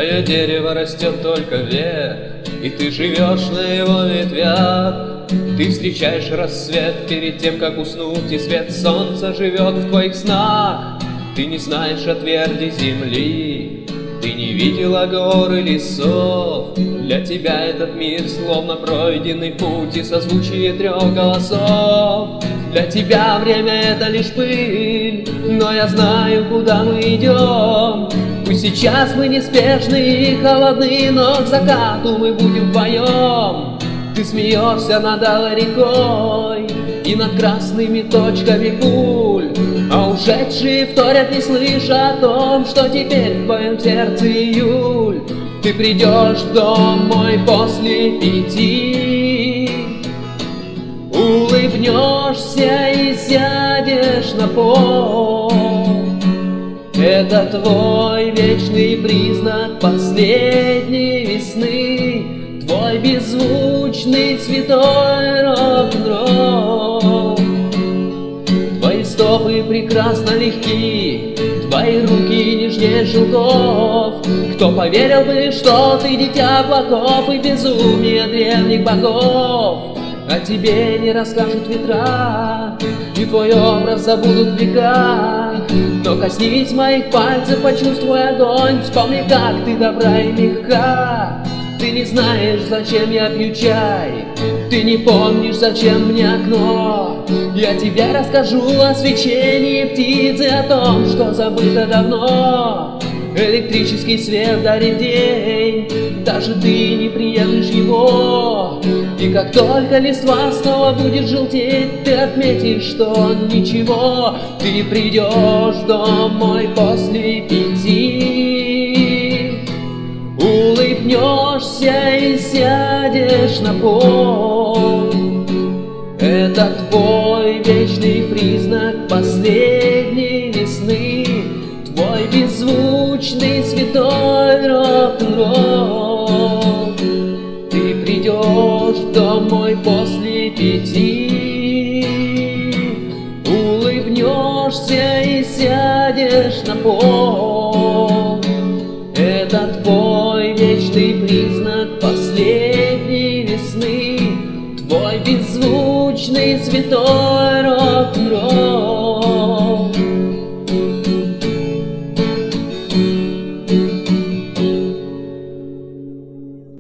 Твое дерево растет только вверх, и ты живешь на его ветвях. Ты встречаешь рассвет перед тем, как уснуть, и свет солнца живет в твоих снах. Ты не знаешь о тверди земли, ты не видела гор и лесов. Для тебя этот мир словно пройденный путь и созвучие трех голосов. Для тебя время — это лишь пыль, но я знаю, куда мы идем. Пусть сейчас мы неспешны и холодны, но к закату мы будем вдвоем. Ты смеешься над алой рекой и над красными точками пуль, а ушедшие вторят, не слыша о том, что теперь в твоем сердце июль. Ты придешь домой после 5, улыбнешься и сядешь на пол. Это твой вечный признак последней весны, твой беззвучный святой рок-н-ролл. Твои стопы прекрасно легки, твои руки нежнее шелков. Кто поверил бы, что ты дитя облаков и безумие древних богов? О тебе не расскажут ветра, и твой образ забудут века. Но коснись моих пальцев, почувствуй огонь, вспомни, как ты добра и мягка. Ты не знаешь, зачем я пью чай, ты не помнишь, зачем мне окно. Я тебе расскажу о свечении птицы, о том, что забыто давно. Электрический свет дарит день, даже ты не приемлешь его. И как только листва снова будет желтеть, ты отметишь, что он ничего. Ты придешь домой после 5, улыбнешься и сядешь на пол. Это твой вечный признак последней весны, твой беззвучный святой рок-н-ролл. Ты придешь домой после 5, улыбнешься и сядешь на пол. Это твой вечный признак последней весны, твой беззвучный святой рок-н-ролл.